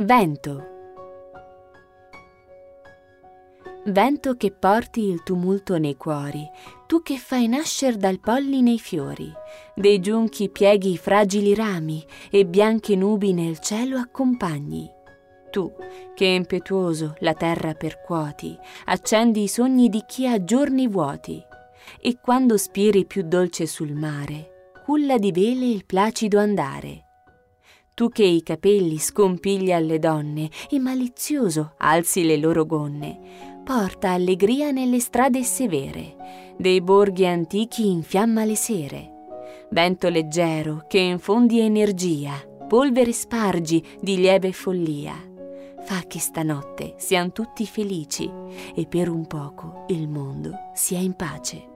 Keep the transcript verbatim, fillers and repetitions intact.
Vento. Vento che porti il tumulto nei cuori, tu che fai nascer dal polline i fiori, dei giunchi pieghi i fragili rami e bianche nubi nel cielo accompagni. Tu che impetuoso la terra percuoti, accendi i sogni di chi ha giorni vuoti, e quando spiri più dolce sul mare, culla di vele il placido andare. Tu che i capelli scompigli alle donne e malizioso alzi le loro gonne, porta allegria nelle strade severe, dei borghi antichi infiamma le sere. Vento leggero che infondi energia, polvere spargi di lieve follia. Fa che stanotte sian tutti felici e per un poco il mondo sia in pace.